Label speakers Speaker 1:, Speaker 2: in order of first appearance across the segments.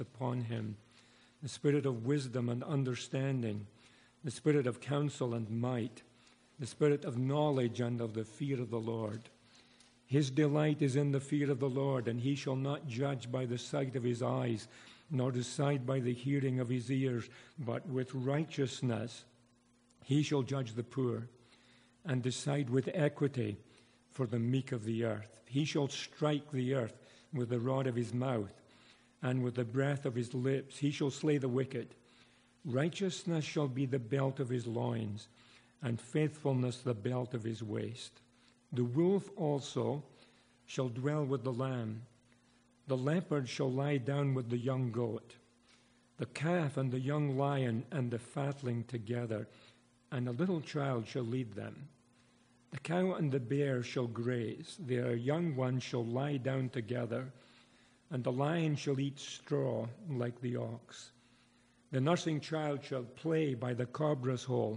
Speaker 1: upon him, the spirit of wisdom and understanding, the spirit of counsel and might, the spirit of knowledge and of the fear of the Lord. His delight is in the fear of the Lord, and he shall not judge by the sight of his eyes, nor decide by the hearing of his ears, but with righteousness he shall judge the poor, and decide with equity for the meek of the earth. He shall strike the earth with the rod of his mouth, and with the breath of his lips he shall slay the wicked. Righteousness shall be the belt of his loins, and faithfulness the belt of his waist. The wolf also shall dwell with the lamb. The leopard shall lie down with the young goat. The calf and the young lion and the fatling together, and a little child shall lead them. The cow and the bear shall graze. Their young ones shall lie down together, and the lion shall eat straw like the ox. The nursing child shall play by the cobra's hole,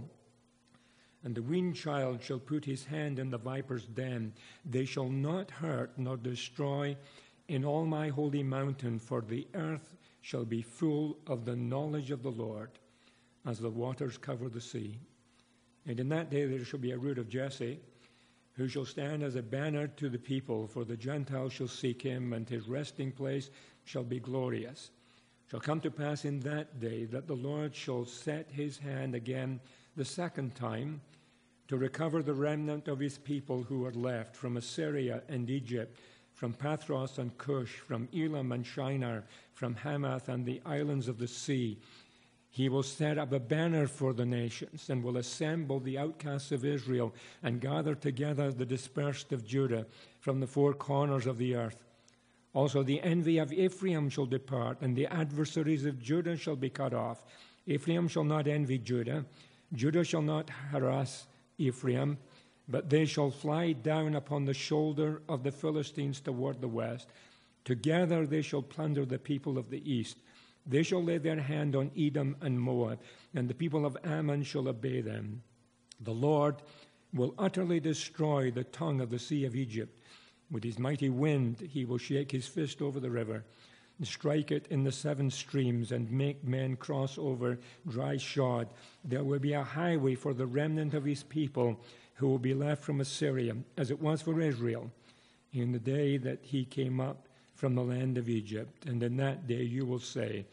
Speaker 1: and the weaned child shall put his hand in the viper's den. They shall not hurt nor destroy in all my holy mountain, for the earth shall be full of the knowledge of the Lord, as the waters cover the sea. And in that day there shall be a root of Jesse, who shall stand as a banner to the people, for the Gentiles shall seek him, and his resting place shall be glorious. It shall come to pass in that day that the Lord shall set his hand again the second time to recover the remnant of his people who are left from Assyria and Egypt, from Pathros and Cush, from Elam and Shinar, from Hamath and the islands of the sea. He will set up a banner for the nations, and will assemble the outcasts of Israel, and gather together the dispersed of Judah from the four corners of the earth. Also the envy of Ephraim shall depart, and the adversaries of Judah shall be cut off. Ephraim shall not envy Judah. Judah shall not harass Ephraim, but they shall fly down upon the shoulder of the Philistines toward the west. Together they shall plunder the people of the east. They shall lay their hand on Edom and Moab, and the people of Ammon shall obey them. The Lord will utterly destroy the tongue of the sea of Egypt. With his mighty wind he will shake his fist over the river, and strike it in the seven streams, and make men cross over dry shod. There will be a highway for the remnant of his people, who will be left from Assyria, as it was for Israel in the day that he came up from the land of Egypt. And in that day you will say,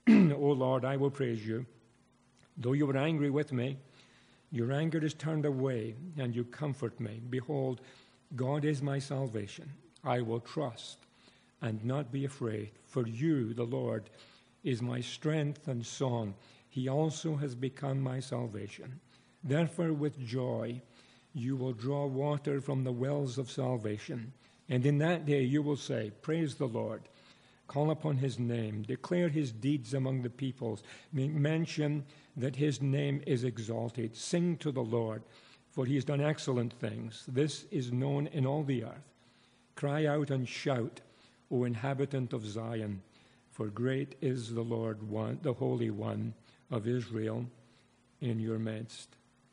Speaker 1: O Lord, I will praise you. Though you were angry with me, your anger is turned away, and you comfort me. Behold, God is my salvation. I will trust and not be afraid. For you, the Lord, is my strength and song. He also has become my salvation. Therefore, with joy, you will draw water from the wells of salvation. And in that day you will say, Praise the Lord. Call upon his name. Declare his deeds among the peoples. Make mention that his name is exalted. Sing to the Lord, for he has done excellent things. This is known in all the earth. Cry out and shout, O inhabitant of Zion, for great is the Lord, the Holy One of Israel in your midst.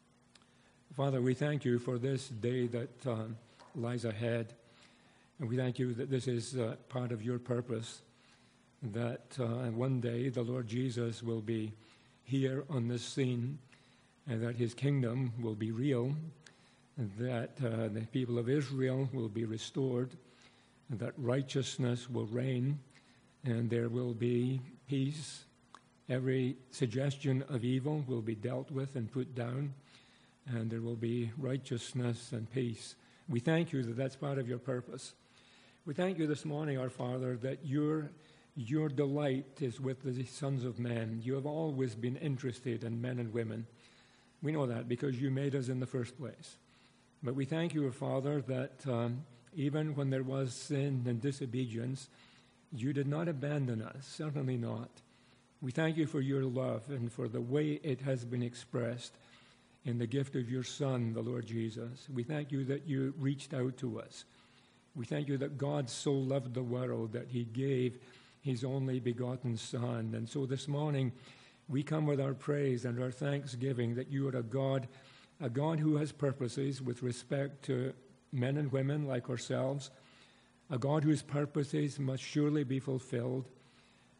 Speaker 1: Father, we thank you for this day that lies ahead. And we thank you that this is part of your purpose, that one day the Lord Jesus will be here on this scene, and that his kingdom will be real, and that the people of Israel will be restored, and that righteousness will reign, and there will be peace. Every suggestion of evil will be dealt with and put down, and there will be righteousness and peace. We thank you that that's part of your purpose. We thank you this morning, our Father, that your delight is with the sons of men. You have always been interested in men and women. We know that because you made us in the first place. But we thank you, our Father, that even when there was sin and disobedience, you did not abandon us, certainly not. We thank you for your love and for the way it has been expressed in the gift of your Son, the Lord Jesus. We thank you that you reached out to us. We thank you that God so loved the world that he gave his only begotten Son. And so this morning we come with our praise and our thanksgiving that you are a God who has purposes with respect to men and women like ourselves, a God whose purposes must surely be fulfilled,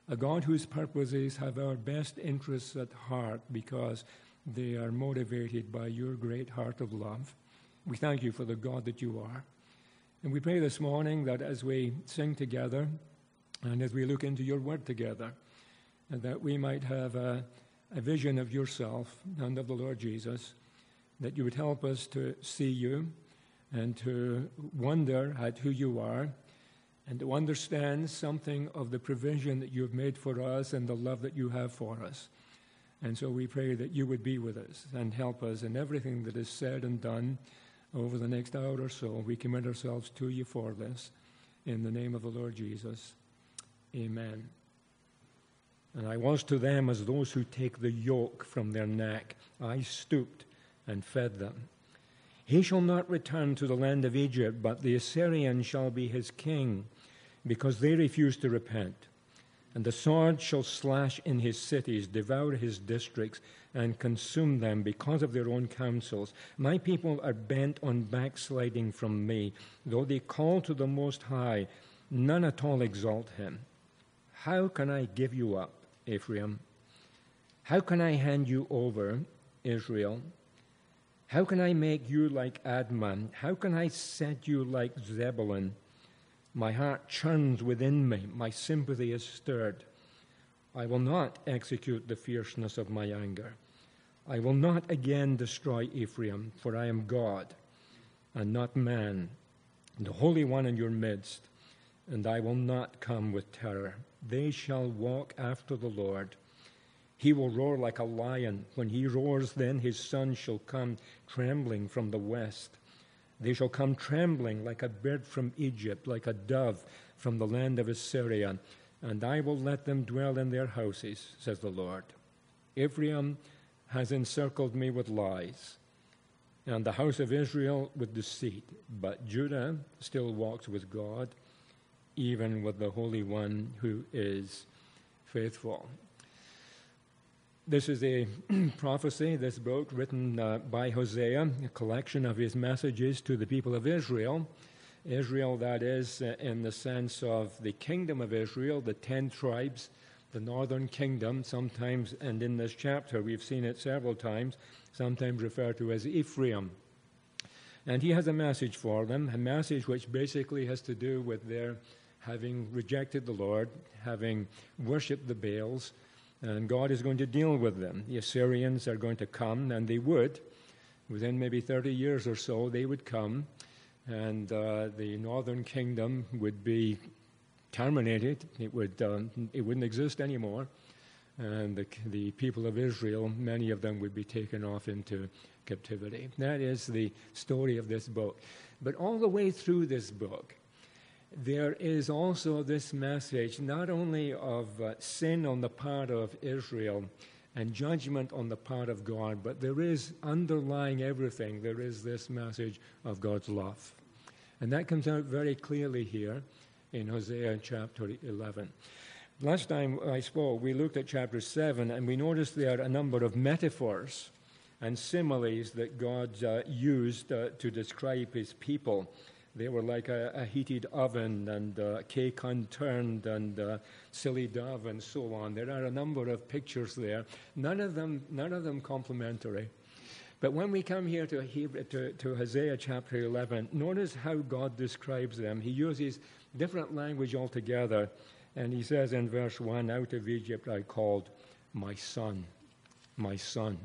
Speaker 1: a God whose purposes have our best interests at heart because they are motivated by your great heart of love. We thank you for the God that you are. And we pray this morning that as we sing together and as we look into your word together, and that we might have a vision of yourself and of the Lord Jesus, that you would help us to see you and to wonder at who you are and to understand something of the provision that you have made for us and the love that you have for us. And so we pray that you would be with us and help us in everything that is said and done over the next hour or so. We commit ourselves to you for this. In the name of the Lord Jesus, amen. And I was to them as those who take the yoke from their neck. I stooped and fed them. He shall not return to the land of Egypt, but the Assyrian shall be his king, because they refuse to repent. And the sword shall slash in his cities, devour his districts, and consume them because of their own counsels. My people are bent on backsliding from me. Though they call to the Most High, none at all exalt him. How can I give you up, Ephraim? How can I hand you over, Israel? How can I make you like Admah? How can I set you like Zebulun? My heart churns within me. My sympathy is stirred. I will not execute the fierceness of my anger. I will not again destroy Ephraim, for I am God and not man, the Holy One in your midst, and I will not come with terror. They shall walk after the Lord. He will roar like a lion. When he roars, then his sons shall come trembling from the west. They shall come trembling like a bird from Egypt, like a dove from the land of Assyria. And I will let them dwell in their houses, says the Lord. Ephraim has encircled me with lies, and the house of Israel with deceit. But Judah still walks with God, even with the Holy One who is faithful. This is a prophecy, this book, written by Hosea, a collection of his messages to the people of Israel. Israel, that is, in the sense of the kingdom of Israel, the 10 tribes, the northern kingdom, sometimes, and in this chapter we've seen it several times, sometimes referred to as Ephraim. And he has a message for them, a message which basically has to do with their having rejected the Lord, having worshipped the Baals, and God is going to deal with them. The Assyrians are going to come, and they would. Within maybe 30 years or so, they would come, and the northern kingdom would be terminated. It wouldn't exist anymore. And the people of Israel, many of them would be taken off into captivity. That is the story of this book. But all the way through this book, there is also this message not only of sin on the part of Israel and judgment on the part of God, but there is underlying everything, there is this message of God's love. And that comes out very clearly here in Hosea chapter 11. Last time I spoke, we looked at chapter 7, and we noticed there a number of metaphors and similes that God used to describe his people. They were like a heated oven and cake unturned and silly dove and so on. There are a number of pictures there, none of them complimentary. But when we come here to Hosea chapter 11, notice how God describes them. He uses different language altogether, and he says in verse 1, "Out of Egypt I called my son, my son."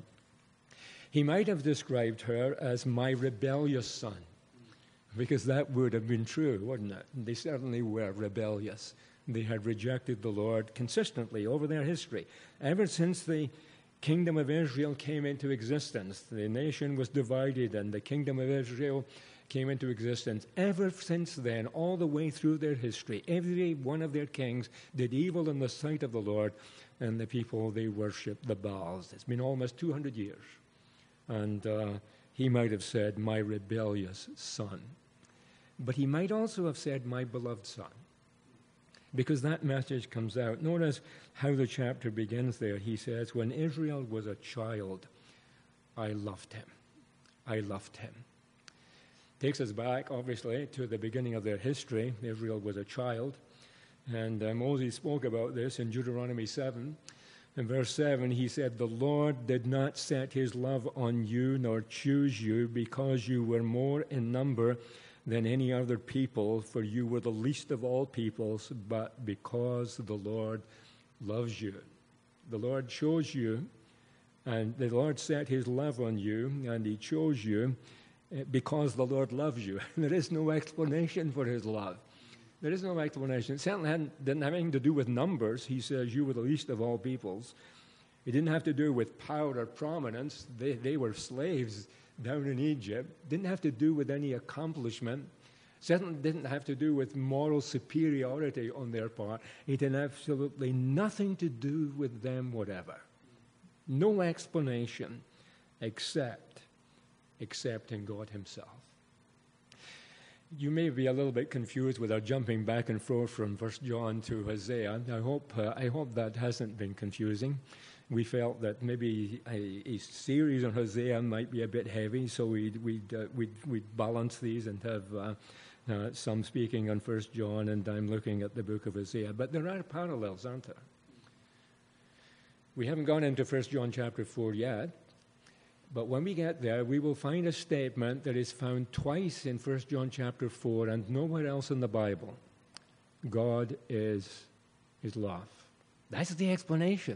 Speaker 1: He might have described her as my rebellious son, because that would have been true, wouldn't it? They certainly were rebellious. They had rejected the Lord consistently over their history. Ever since the kingdom of Israel came into existence, the nation was divided and the kingdom of Israel came into existence. Ever since then, all the way through their history, every one of their kings did evil in the sight of the Lord, and the people, they worshiped the Baals. It's been almost 200 years. And he might have said, my rebellious son. But he might also have said, my beloved son, because that message comes out. Notice how the chapter begins there. He says, when Israel was a child, I loved him. I loved him. Takes us back, obviously, to the beginning of their history. Israel was a child. And Moses spoke about this in Deuteronomy 7. In verse 7, he said, "The Lord did not set his love on you nor choose you because you were more in number than any other people, for you were the least of all peoples, but because the Lord loves you." The Lord chose you, and the Lord set his love on you, and he chose you because the Lord loves you. There is no explanation for his love. There is no explanation. It certainly didn't have anything to do with numbers. He says, "You were the least of all peoples." It didn't have to do with power or prominence. They were slaves down in Egypt. It didn't have to do with any accomplishment. It certainly didn't have to do with moral superiority on their part. It had absolutely nothing to do with them whatever. No explanation except in God himself. You may be a little bit confused with our jumping back and forth from 1 John to Hosea. I hope that hasn't been confusing. We felt that maybe a series on Hosea might be a bit heavy, so we'd balance these and have some speaking on 1 John, and I'm looking at the book of Hosea. But there are parallels, aren't there? We haven't gone into 1 John chapter 4 yet. But when we get there, we will find a statement that is found twice in 1 John chapter 4 and nowhere else in the Bible. God is love. That's the explanation.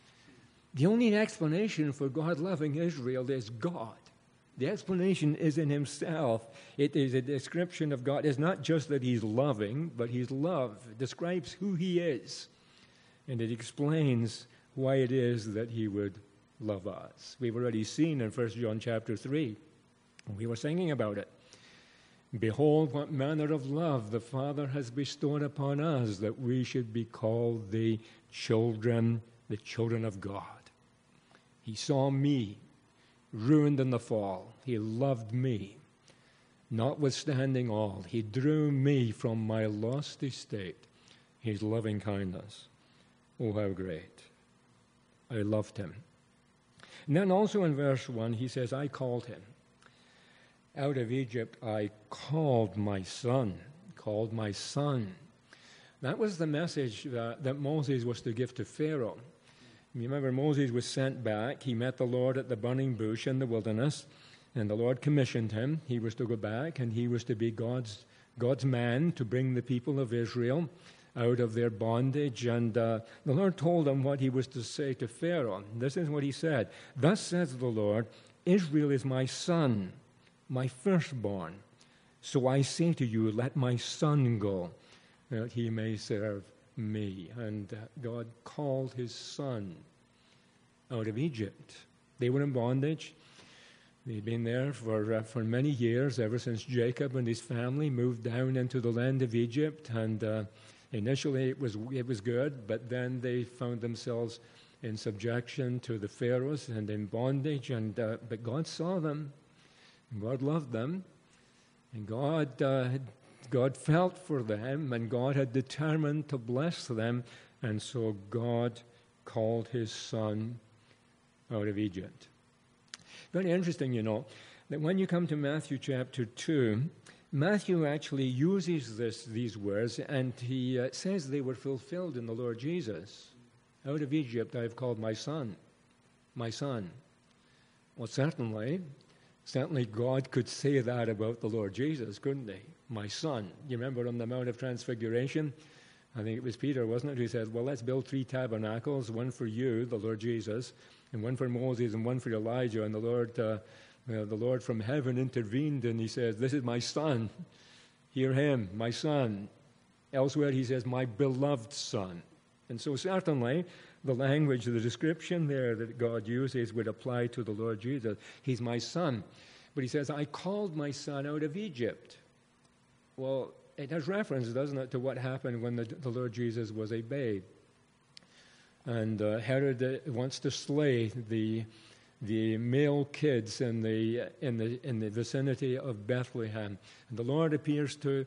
Speaker 1: The only explanation for God loving Israel is God. The explanation is in himself. It is a description of God. It's not just that he's loving, but he's love. It describes who he is. And it explains why it is that he would love us. We've already seen in 1 John chapter 3. We were singing about it. "Behold, what manner of love the Father has bestowed upon us, that we should be called the children of God." He saw me, ruined in the fall. He loved me. Notwithstanding all, he drew me from my lost estate. His loving kindness. Oh, how great. I loved him. And then also in verse 1, he says, "I called him. Out of Egypt I called my son." Called my son. That was the message that Moses was to give to Pharaoh. You remember, Moses was sent back. He met the Lord at the burning bush in the wilderness, and the Lord commissioned him. He was to go back, and he was to be God's man to bring the people of Israel out of their bondage. And the Lord told him what he was to say to Pharaoh. This is what he said. "Thus says the Lord, Israel is my son, my firstborn. So I say to you, let my son go, that he may serve me." And God called his son out of Egypt. They were in bondage. They'd been there for many years, ever since Jacob and his family moved down into the land of Egypt. And initially, it was good, but then they found themselves in subjection to the Pharaohs and in bondage. But God saw them, and God loved them, and God felt for them, and God had determined to bless them, and so God called his son out of Egypt. Very interesting, that when you come to Matthew chapter 2. Matthew actually uses these words, and he says they were fulfilled in the Lord Jesus. "Out of Egypt I have called my son, my son." Well, certainly God could say that about the Lord Jesus, couldn't he? My son. You remember on the Mount of Transfiguration? I think it was Peter, wasn't it, who said, "Well, let's build 3 tabernacles, one for you, the Lord Jesus, and one for Moses, and one for Elijah." And the Lord from heaven intervened, and he says, "This is my son. Hear him, my son." Elsewhere he says, "My beloved son." And so certainly the language, the description there that God uses would apply to the Lord Jesus. He's my son. But he says, "I called my son out of Egypt." Well, it has reference, doesn't it, to what happened when the Lord Jesus was a babe. And Herod wants to slay the male kids in the vicinity of Bethlehem. And the Lord appears to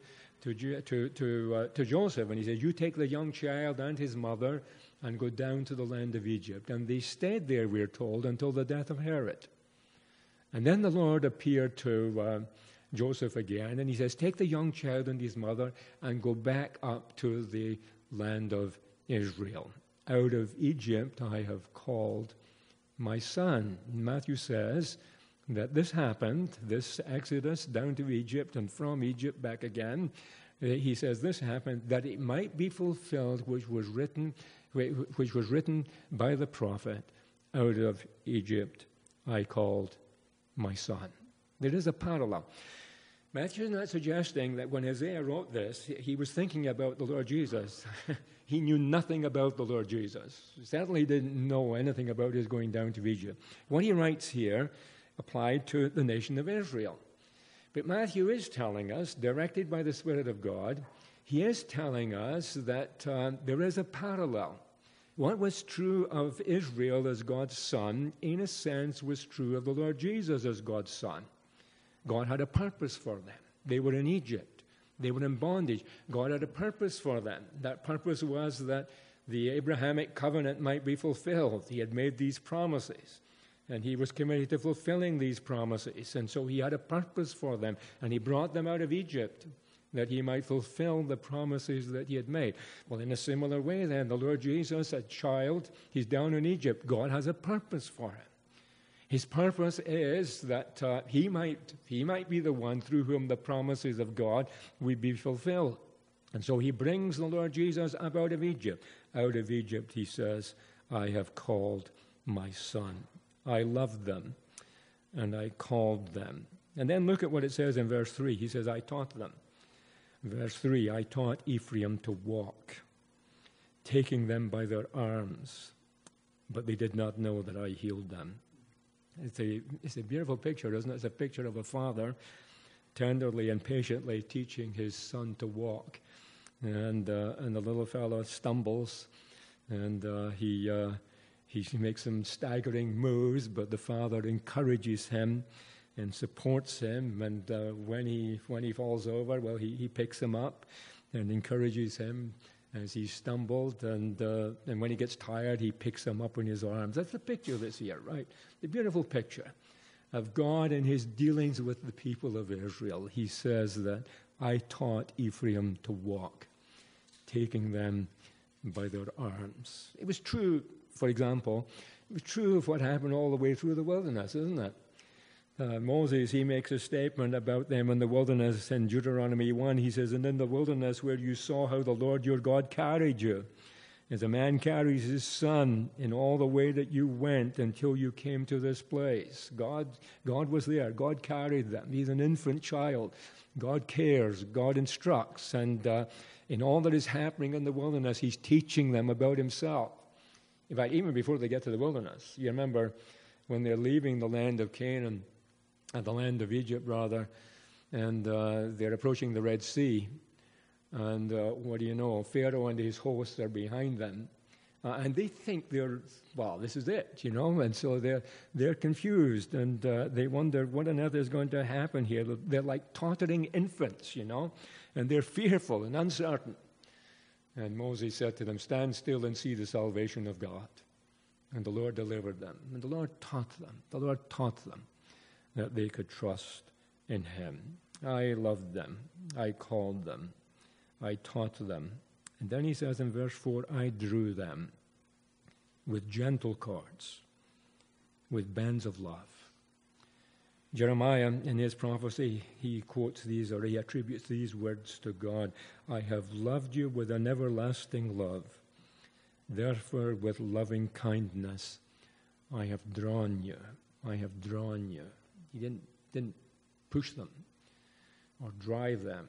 Speaker 1: Joseph, and he says, "You take the young child and his mother and go down to the land of Egypt." And they stayed there, we're told, until the death of Herod. And then the Lord appeared to Joseph again, and he says, "Take the young child and his mother and go back up to the land of Israel. Out of Egypt I have called my son. Matthew says that this happened, this exodus down to Egypt and from Egypt back again. He says this happened that it might be fulfilled which was written by the prophet, out of Egypt I called my son. There is a parallel. Matthew is not suggesting that when Isaiah wrote this, he was thinking about the Lord Jesus. He knew nothing about the Lord Jesus. He certainly didn't know anything about his going down to Egypt. What he writes here applied to the nation of Israel. But Matthew is telling us, directed by the Spirit of God, he is telling us that there is a parallel. What was true of Israel as God's son, in a sense, was true of the Lord Jesus as God's son. God had a purpose for them. They were in Egypt. They were in bondage. God had a purpose for them. That purpose was that the Abrahamic covenant might be fulfilled. He had made these promises, and he was committed to fulfilling these promises. And so he had a purpose for them, and he brought them out of Egypt that he might fulfill the promises that he had made. Well, in a similar way then, the Lord Jesus, a child, he's down in Egypt. God has a purpose for him. His purpose is that he might be the one through whom the promises of God will be fulfilled. And so he brings the Lord Jesus up out of Egypt. Out of Egypt, he says, I have called my son. I loved them, and I called them. And then look at what it says in verse 3. He says, I taught them. Verse 3, I taught Ephraim to walk, taking them by their arms, but they did not know that I healed them. It's a beautiful picture, isn't it? It's a picture of a father tenderly and patiently teaching his son to walk. And the little fellow stumbles, and he makes some staggering moves, but the father encourages him and supports him. And when he falls over, well, he picks him up and encourages him as he stumbled, and when he gets tired, he picks him up in his arms. That's the picture that's here, right? The beautiful picture of God in his dealings with the people of Israel. He says that I taught Ephraim to walk, taking them by their arms. It was true, for example, it was true of what happened all the way through the wilderness, isn't it? Moses, he makes a statement about them in the wilderness in Deuteronomy 1. He says, and in the wilderness where you saw how the Lord your God carried you, as a man carries his son in all the way that you went until you came to this place. God was there. God carried them. He's an infant child. God cares. God instructs. And in all that is happening in the wilderness, he's teaching them about himself. In fact, even before they get to the wilderness, you remember when they're leaving the land of Canaan, the land of Egypt, rather, and they're approaching the Red Sea. And what do you know? Pharaoh and his hosts are behind them. And they think this is it, you know. And so they're confused, and they wonder what on earth is going to happen here. They're like tottering infants, you know, and they're fearful and uncertain. And Moses said to them, stand still and see the salvation of God. And the Lord delivered them. And the Lord taught them. The Lord taught them that they could trust in him. I loved them. I called them. I taught them. And then he says in verse 4, I drew them with gentle cords, with bands of love. Jeremiah, in his prophecy, he quotes these, or he attributes these words to God. I have loved you with an everlasting love. Therefore, with loving kindness, I have drawn you. I have drawn you. He didn't push them or drive them.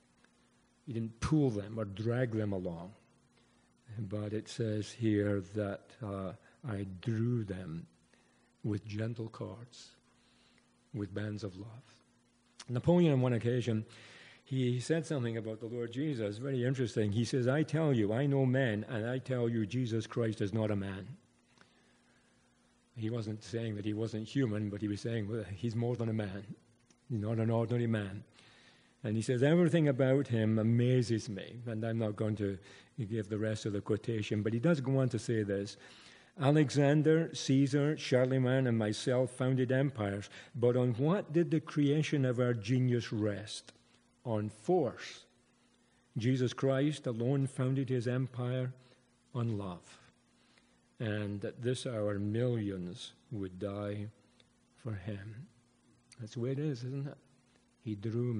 Speaker 1: He didn't pull them or drag them along. But it says here that I drew them with gentle cords, with bands of love. Napoleon, on one occasion, he said something about the Lord Jesus, very interesting. He says, I tell you, I know men, and I tell you, Jesus Christ is not a man. He wasn't saying that he wasn't human, but he was saying, well, he's more than a man. He's not an ordinary man. And he says, everything about him amazes me. And I'm not going to give the rest of the quotation, but he does go on to say this. Alexander, Caesar, Charlemagne, and myself founded empires, but on what did the creation of our genius rest? On force, Jesus Christ alone founded his empire on love, and at this hour millions would die for him. That's the way it is, isn't it? He drew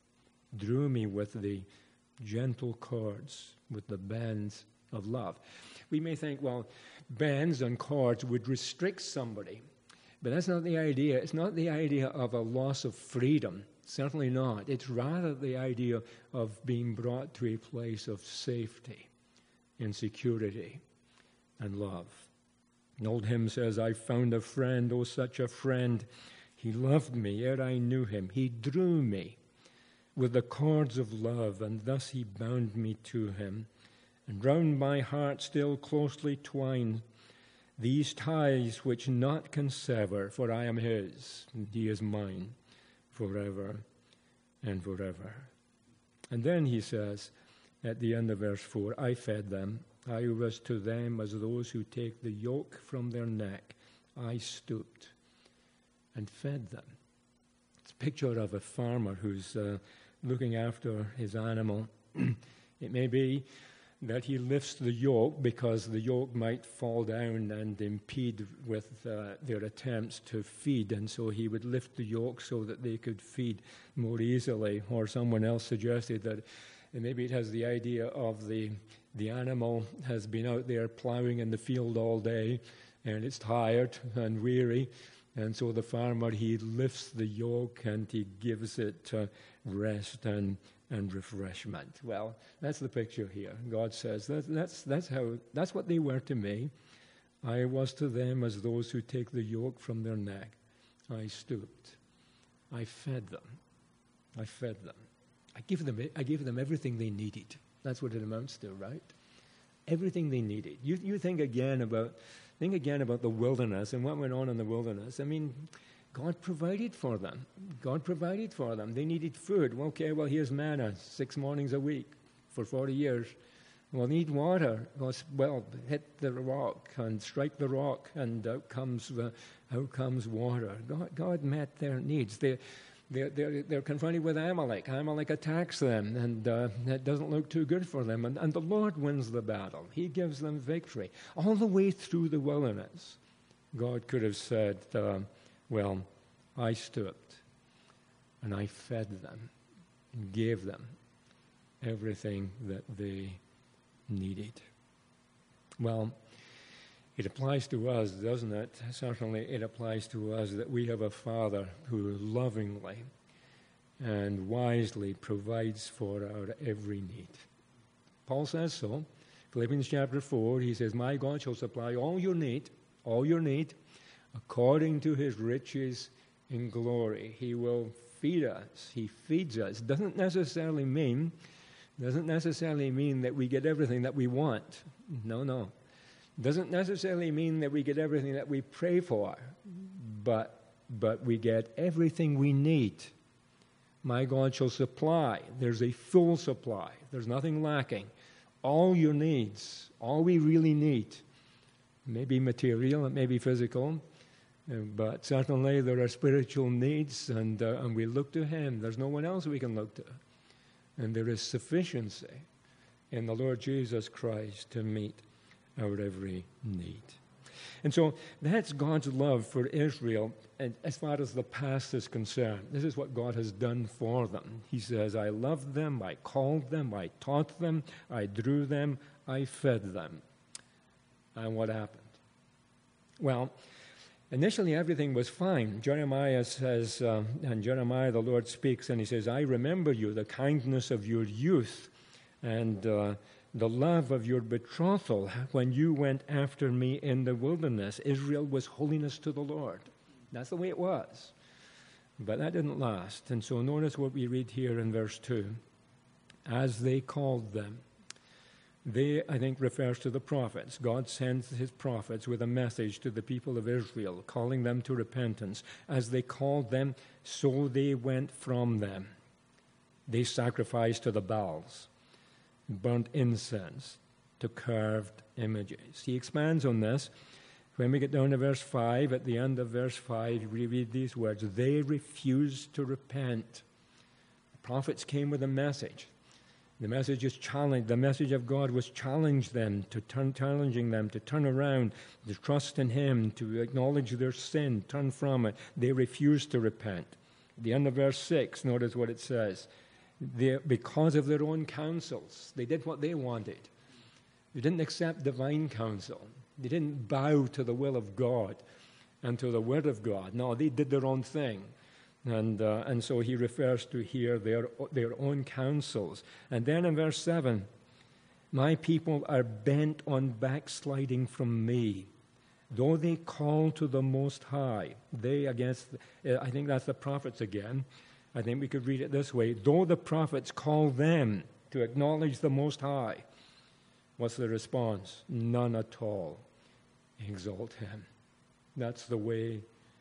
Speaker 1: me with the gentle chords, with the bands of love. We may think, well, bands and chords would restrict somebody, but that's not the idea. It's not the idea of a loss of freedom. Certainly not. It's rather the idea of being brought to a place of safety and security and love. An old hymn says, I found a friend, oh, such a friend. He loved me ere I knew him. He drew me with the cords of love, and thus he bound me to him. And round my heart still closely twine these ties which naught can sever, for I am his, and he is mine, forever and forever. And then he says, at the end of verse 4, I fed them. I was to them as those who take the yoke from their neck. I stooped and fed them. It's a picture of a farmer who's looking after his animal. It may be that he lifts the yoke because the yoke might fall down and impede with their attempts to feed, and so he would lift the yoke so that they could feed more easily. Or someone else suggested that maybe it has the idea of the animal has been out there plowing in the field all day, and it's tired and weary, and so the farmer, he lifts the yoke and he gives it rest and refreshment. Well, that's the picture here. God says that's what they were to me. I was to them as those who take the yoke from their neck. I stooped. I fed them. I fed them. I gave them everything they needed. That's what it amounts to, right? Everything they needed. You think again about the wilderness and what went on in the wilderness. I mean, God provided for them. God provided for them. They needed food. Okay, well, here's manna 6 mornings a week for 40 years. Well, need water. Well, hit the rock and strike the rock, and out comes water. God met their needs. They're confronted with Amalek. Amalek attacks them, and that doesn't look too good for them. And the Lord wins the battle. He gives them victory. All the way through the wilderness, God could have said, well, I stooped, and I fed them, and gave them everything that they needed. Well, it applies to us, doesn't it? Certainly it applies to us that we have a Father who lovingly and wisely provides for our every need. Paul says so. Philippians chapter 4, he says, my God shall supply all your need, according to his riches in glory. He will feed us. He feeds us. Doesn't necessarily mean that we get everything that we want. No. Doesn't necessarily mean that we get everything that we pray for, but we get everything we need. My God shall supply. There's a full supply. There's nothing lacking. All your needs, all we really need, maybe material, it may be physical, but certainly there are spiritual needs, and we look to him. There's no one else we can look to. And there is sufficiency in the Lord Jesus Christ to meet our every need. And so that's God's love for Israel, and as far as the past is concerned. This is what God has done for them. He says, I loved them, I called them, I taught them, I drew them, I fed them. And what happened? Well, initially everything was fine. Jeremiah says, and Jeremiah the Lord speaks, and he says, I remember you, the kindness of your youth, and the love of your betrothal when you went after me in the wilderness. Israel was holiness to the Lord. That's the way it was. But that didn't last. And so notice what we read here in verse 2. As they called them. They, I think, refers to the prophets. God sends his prophets with a message to the people of Israel, calling them to repentance. As they called them, so they went from them. They sacrificed to the Baals, burnt incense to carved images. He expands on this. When we get down to verse 5, at the end of verse 5, we read these words, they refused to repent. The prophets came with a message. The message is challenge. The message of God was challenging them to turn around, to trust in Him, to acknowledge their sin, turn from it. They refused to repent. At the end of verse 6, notice what it says. Because of their own counsels, they did what they wanted. They didn't accept divine counsel. They didn't bow to the will of God and to the word of God. No, they did their own thing. And so he refers to here their own counsels. And then in verse 7, my people are bent on backsliding from me. Though they call to the Most High, I think that's the prophets again. I think we could read it this way. Though the prophets call them to acknowledge the Most High, what's the response? None at all exalt Him. That's the way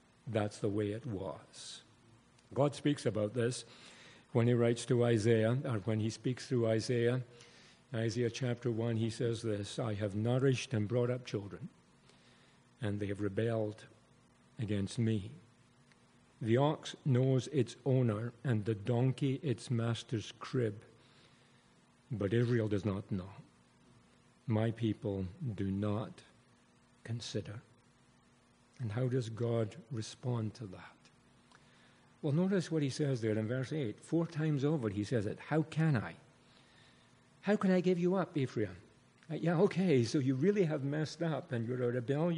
Speaker 1: it was. God speaks about this when He writes to Isaiah, or when He speaks through Isaiah. Isaiah chapter 1, He says this, I have nourished and brought up children, and they have rebelled against me. The ox knows its owner, and the donkey its master's crib. But Israel does not know. My people do not consider. And how does God respond to that? Well, notice what He says there in verse 8. 4 times over He says it. How can I? How can I give you up, Ephraim? Yeah, okay, so you really have messed up, and you're a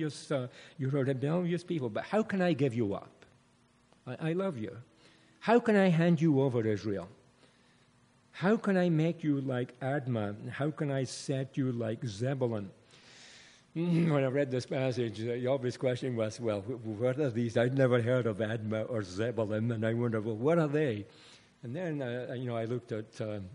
Speaker 1: rebellious people, but how can I give you up? I love you. How can I hand you over, Israel? How can I make you like Admah? How can I set you like Zebulun? When I read this passage, the obvious question was, well, what are these? I'd never heard of Admah or Zebulun, and I wonder, well, what are they? And then, I looked at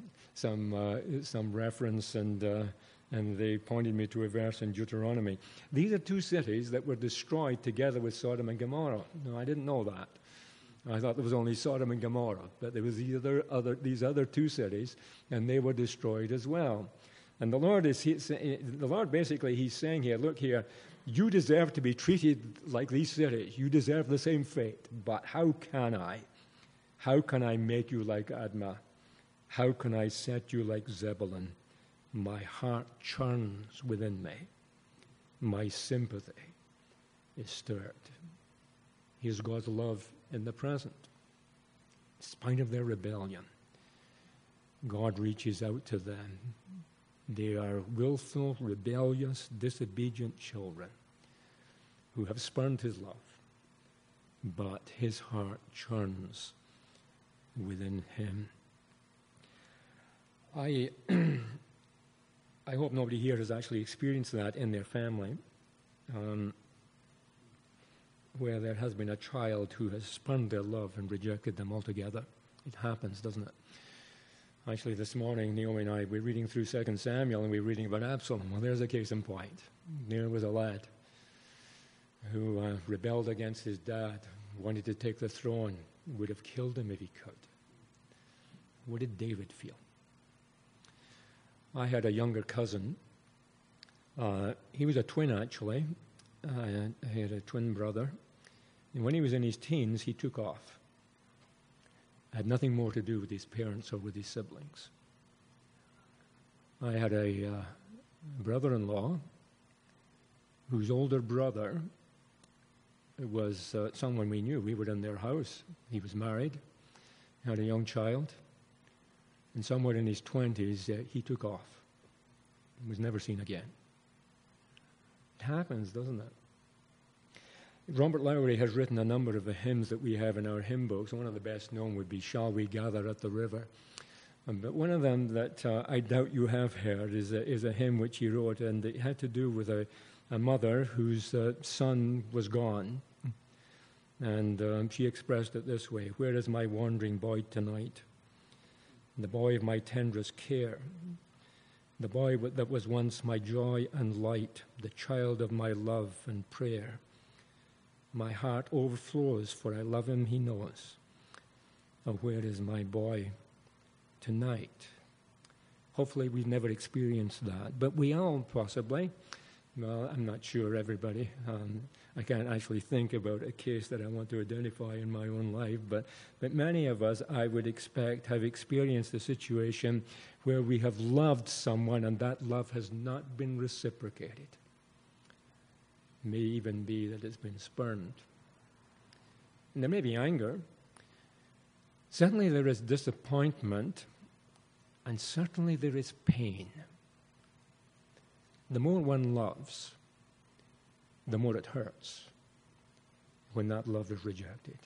Speaker 1: some reference, and they pointed me to a verse in Deuteronomy. These are 2 cities that were destroyed together with Sodom and Gomorrah. No, I didn't know that. I thought there was only Sodom and Gomorrah, but there was these other 2 cities, and they were destroyed as well. And the Lord basically, He's saying here, look here, you deserve to be treated like these cities. You deserve the same fate. But how can I? How can I make you like Admah? How can I set you like Zebulun? My heart churns within me. My sympathy is stirred. Here's God's love in the present. In spite of their rebellion, God reaches out to them. They are willful, rebellious, disobedient children who have spurned His love, but His heart churns within Him. I hope nobody here has actually experienced that in their family, where there has been a child who has spurned their love and rejected them altogether. It happens, doesn't it? Actually, this morning, Naomi and I were reading through 2 Samuel, and we were reading about Absalom. Well, there's a case in point. There was a lad who rebelled against his dad, wanted to take the throne, would have killed him if he could. What did David feel? I had a younger cousin. He was a twin, actually. I had a twin brother. And when he was in his teens, he took off. Had nothing more to do with his parents or with his siblings. I had a brother-in-law whose older brother was someone we knew. We were in their house. He was married, had a young child, and somewhere in his 20s, he took off. He was never seen again. It happens, doesn't it? Robert Lowry has written a number of the hymns that we have in our hymn books. One of the best known would be Shall We Gather at the River? But one of them that I doubt you have heard is a hymn which he wrote, and it had to do with a mother whose son was gone. And she expressed it this way: where is my wandering boy tonight? The boy of my tenderest care, the boy that was once my joy and light, the child of my love and prayer. My heart overflows, for I love him, he knows. Oh, where is my boy tonight? Hopefully we've never experienced that, but we all possibly. Well, I'm not sure, everybody. I can't actually think about a case that I want to identify in my own life, but many of us, I would expect, have experienced a situation where we have loved someone and that love has not been reciprocated. It may even be that it's been spurned. And there may be anger. Certainly there is disappointment, and certainly there is pain. The more one loves, the more it hurts when that love is rejected.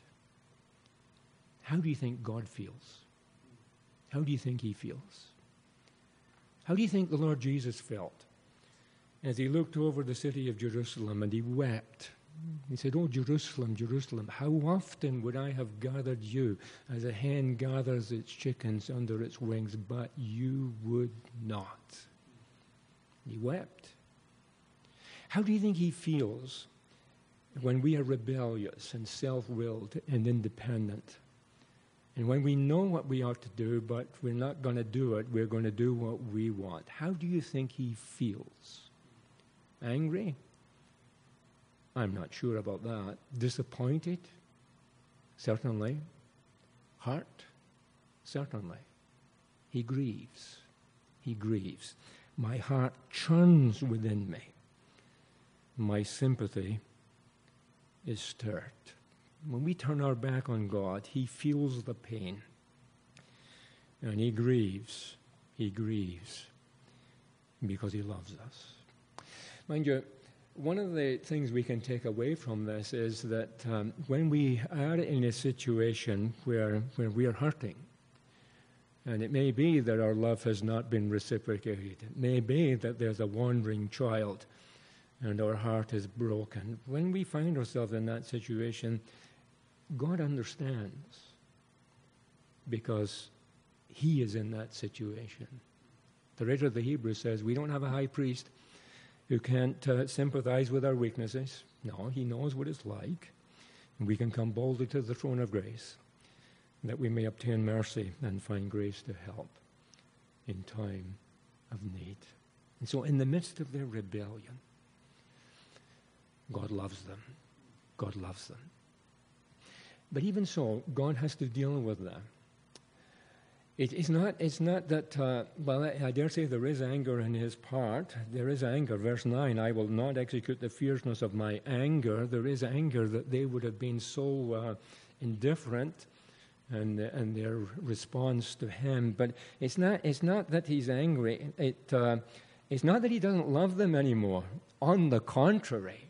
Speaker 1: How do you think God feels? How do you think he feels? How do you think the Lord Jesus felt as he looked over the city of Jerusalem and he wept? He said, "Oh, Jerusalem, Jerusalem, how often would I have gathered you as a hen gathers its chickens under its wings, but you would not." He wept. How do you think he feels when we are rebellious and self-willed and independent? And when we know what we ought to do, but we're not going to do it, we're going to do what we want. How do you think he feels? Angry? I'm not sure about that. Disappointed? Certainly. Hurt? Certainly. He grieves. He grieves. My heart churns within me. My sympathy is stirred. When we turn our back on God, he feels the pain. And he grieves. He grieves because he loves us. Mind you, one of the things we can take away from this is that when we are in a situation where we are hurting, and it may be that our love has not been reciprocated. It may be that there's a wandering child and our heart is broken. When we find ourselves in that situation, God understands because he is in that situation. The writer of the Hebrews says, we don't have a high priest who can't sympathize with our weaknesses. No, he knows what it's like. And we can come boldly to the throne of grace, that we may obtain mercy and find grace to help in time of need. And so in the midst of their rebellion, God loves them. God loves them. But even so, God has to deal with them. It's not that, well, I dare say there is anger in his part. There is anger. Verse 9, I will not execute the fierceness of my anger. There is anger that they would have been so indifferent and their response to him. But it's not that he's angry. It's not that he doesn't love them anymore. On the contrary,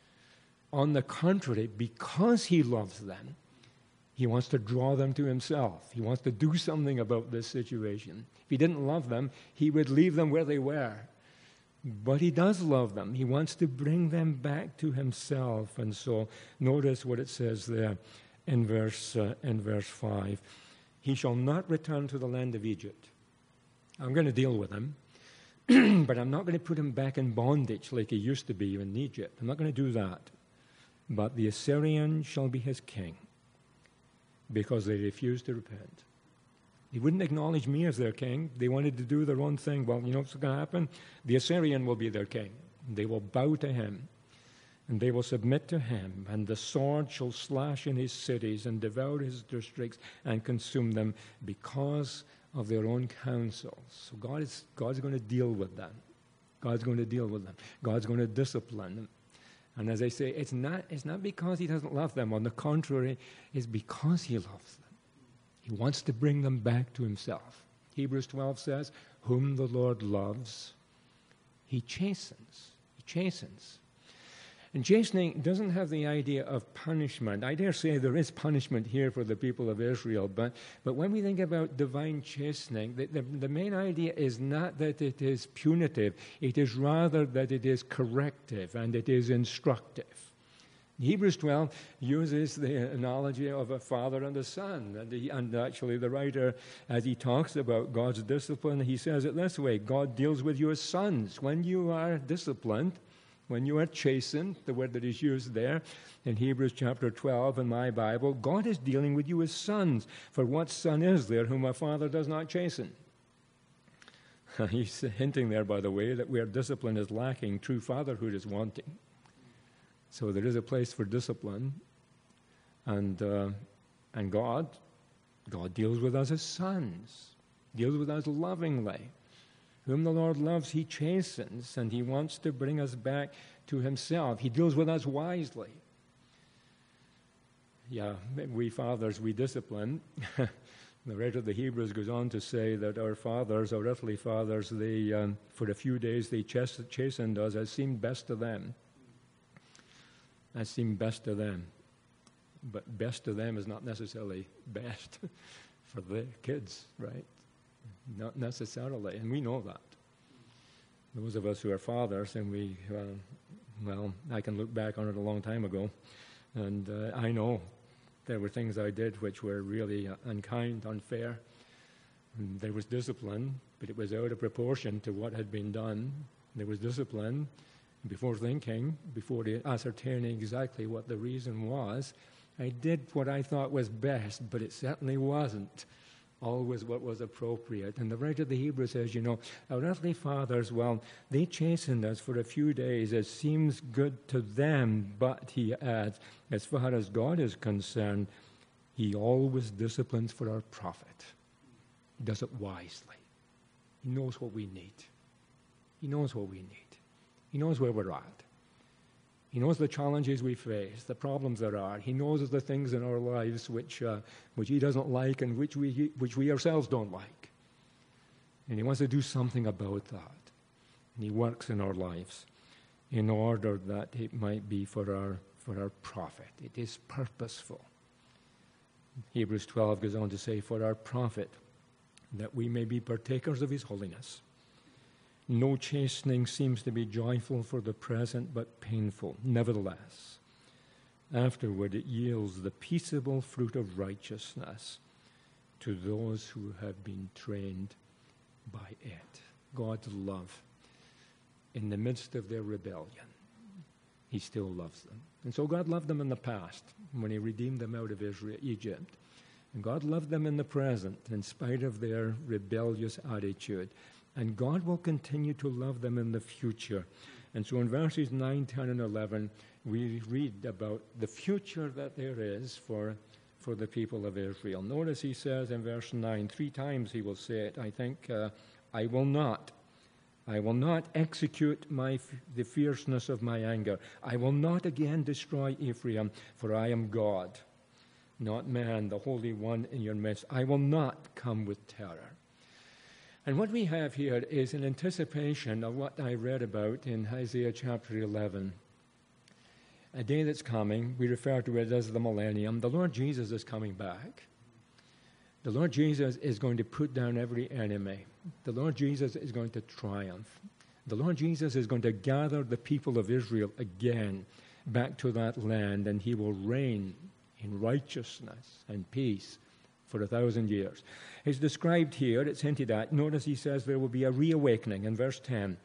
Speaker 1: because he loves them, he wants to draw them to himself. He wants to do something about this situation. If he didn't love them, he would leave them where they were. But he does love them. He wants to bring them back to himself. And so notice what it says there in verse 5. He shall not return to the land of Egypt. I'm going to deal with him, but I'm not going to put him back in bondage like he used to be in Egypt. I'm not going to do that. But the Assyrian shall be his king, because they refused to repent. They wouldn't acknowledge me as their king. They wanted to do their own thing. Well, you know what's going to happen? The Assyrian will be their king. They will bow to him, and they will submit to him, and the sword shall slash in his cities and devour his districts and consume them because of their own counsels. So God's going to deal with them. God's going to deal with them. God's going to discipline them. And as I say, it's not because he doesn't love them. On the contrary, it's because he loves them. He wants to bring them back to himself. Hebrews 12 says, whom the Lord loves, he chastens. He chastens. And chastening doesn't have the idea of punishment. I dare say there is punishment here for the people of Israel, but when we think about divine chastening, the main idea is not that it is punitive. It is rather that it is corrective and it is instructive. Hebrews 12 uses the analogy of a father and a son. And actually the writer, as he talks about God's discipline, he says it this way: God deals with you as sons. When you are disciplined, when you are chastened, the word that is used there in Hebrews chapter 12 in my Bible, God is dealing with you as sons. For what son is there whom a father does not chasten? He's hinting there, by the way, that where discipline is lacking, true fatherhood is wanting. So there is a place for discipline, and God deals with us as sons, deals with us lovingly. Whom the Lord loves, he chastens, and he wants to bring us back to himself. He deals with us wisely. Yeah, we fathers, we discipline. The writer of the Hebrews goes on to say that our fathers, our earthly fathers, they for a few days they chastened us as seemed best to them. As seemed best to them. But best to them is not necessarily best for the kids, right? Not necessarily, and we know that. Those of us who are fathers, and we, I can look back on it a long time ago, and I know there were things I did which were really unkind, unfair. And there was discipline, but it was out of proportion to what had been done. There was discipline before thinking, before ascertaining exactly what the reason was. I did what I thought was best, but it certainly wasn't always what was appropriate. And the writer of the Hebrews says, our earthly fathers, they chastened us for a few days. It seems good to them, but he adds, as far as God is concerned, he always disciplines for our profit. He does it wisely. He knows what we need. He knows what we need. He knows where we're at. He knows the challenges we face, the problems there are. He knows the things in our lives which he doesn't like and which we ourselves don't like. And he wants to do something about that. And he works in our lives in order that it might be for our profit. It is purposeful. Hebrews 12 goes on to say, for our profit, that we may be partakers of his holiness. No chastening seems to be joyful for the present, but painful. Nevertheless, afterward it yields the peaceable fruit of righteousness to those who have been trained by it. God's love. In the midst of their rebellion, he still loves them. And so God loved them in the past when he redeemed them out of Egypt. And God loved them in the present in spite of their rebellious attitude. And God will continue to love them in the future. And so in verses 9, 10, and 11, we read about the future that there is for the people of Israel. Notice he says in verse 9, 3 times he will say it, I think, I will not execute the fierceness of my anger. I will not again destroy Ephraim, for I am God, not man, the Holy One in your midst. I will not come with terror. And what we have here is an anticipation of what I read about in Isaiah chapter 11. A day that's coming, we refer to it as the millennium. The Lord Jesus is coming back. The Lord Jesus is going to put down every enemy. The Lord Jesus is going to triumph. The Lord Jesus is going to gather the people of Israel again back to that land, and he will reign in righteousness and peace for 1,000 years. It's described here, it's hinted at. Notice he says there will be a reawakening in verse 10.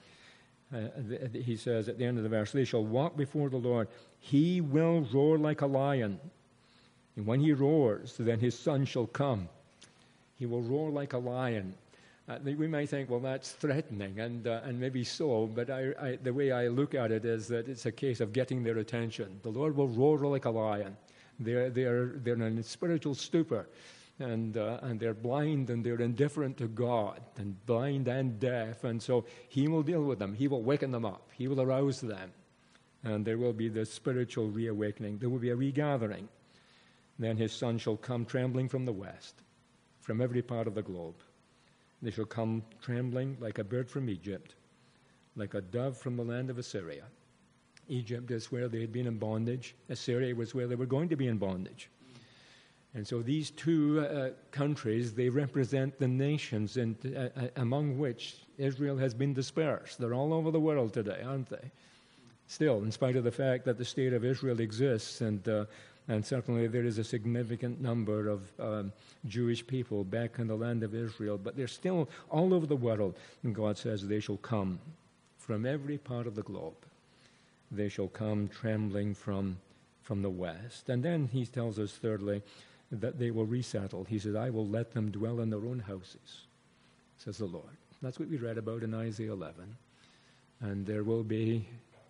Speaker 1: He says at the end of the verse, they shall walk before the Lord. He will roar like a lion. And when he roars, then his son shall come. He will roar like a lion. We might think, well, that's threatening, and maybe so, but the way I look at it is that it's a case of getting their attention. The Lord will roar like a lion. They're in a spiritual stupor. And they're blind and they're indifferent to God, and blind and deaf, and so he will deal with them. He will waken them up. He will arouse them, and there will be this spiritual reawakening. There will be a regathering. Then his son shall come trembling from the west, from every part of the globe. They shall come trembling like a bird from Egypt, like a dove from the land of Assyria. Egypt is where they had been in bondage. Assyria was where they were going to be in bondage. And so these two countries, they represent the nations among which Israel has been dispersed. They're all over the world today, aren't they? Still, in spite of the fact that the state of Israel exists, and certainly there is a significant number of Jewish people back in the land of Israel, but they're still all over the world. And God says they shall come from every part of the globe. They shall come trembling from the west. And then he tells us, thirdly, that they will resettle. He says, I will let them dwell in their own houses, says the Lord. That's what we read about in Isaiah 11. And there will be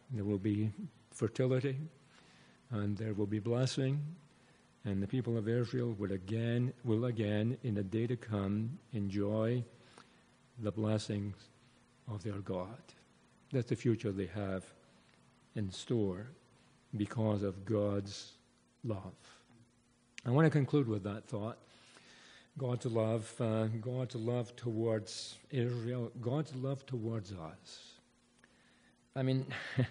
Speaker 1: fertility, and there will be blessing, and the people of Israel will again, in the day to come, enjoy the blessings of their God. That's the future they have in store because of God's love. I want to conclude with that thought. God's love towards Israel, God's love towards us. I mean,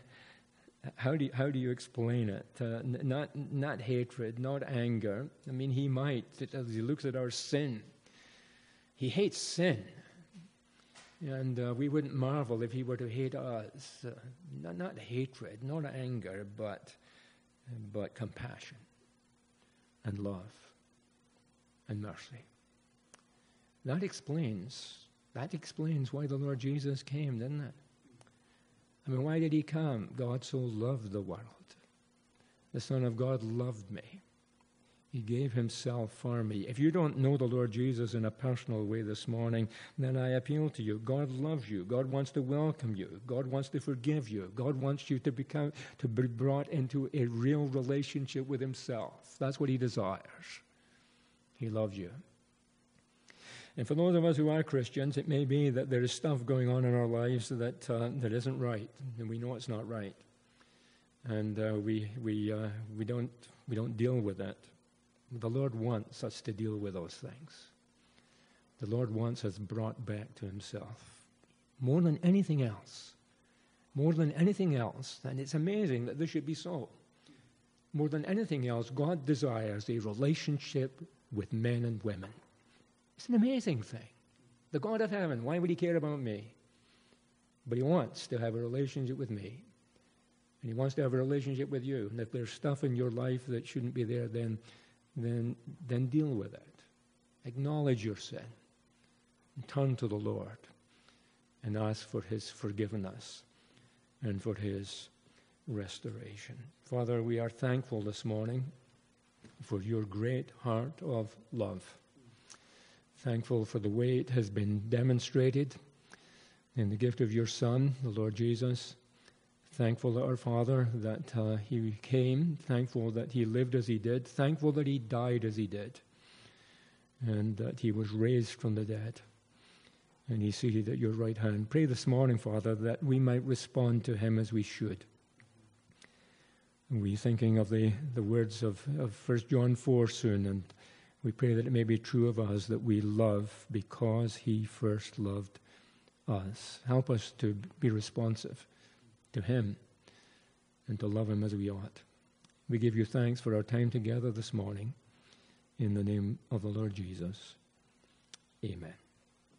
Speaker 1: how do you explain it? Not hatred, not anger. I mean, he might, as he looks at our sin. He hates sin. And we wouldn't marvel if he were to hate us. Not hatred, not anger, but compassion and love and mercy. That explains why the Lord Jesus came, didn't it? I mean, why did he come? God so loved the world. The Son of God loved me. He gave himself for me. If you don't know the Lord Jesus in a personal way this morning, then I appeal to you. God loves you. God wants to welcome you. God wants to forgive you. God wants you to be brought into a real relationship with himself. That's what he desires. He loves you. And for those of us who are Christians, it may be that there is stuff going on in our lives that isn't right, and we know it's not right, and we don't deal with it. The Lord wants us to deal with those things. The Lord wants us brought back to himself more than anything else. More than anything else, and it's amazing that this should be so. More than anything else, God desires a relationship with men and women. It's an amazing thing. The God of heaven, why would he care about me? But he wants to have a relationship with me. And he wants to have a relationship with you. And if there's stuff in your life that shouldn't be there, then deal with it. Acknowledge your sin. And turn to the Lord and ask for his forgiveness and for his restoration. Father, we are thankful this morning for your great heart of love. Thankful for the way it has been demonstrated in the gift of your Son, the Lord Jesus. Thankful to our Father that he came. Thankful that he lived as he did. Thankful that he died as he did. And that he was raised from the dead. And he's seated at your right hand. Pray this morning, Father, that we might respond to him as we should. And we're thinking of the words of 1 John 4 soon, and we pray that it may be true of us that we love because he first loved us. Help us to be responsive to him and to love him as we ought. We give you thanks for our time together this morning. In the name of the Lord Jesus. Amen.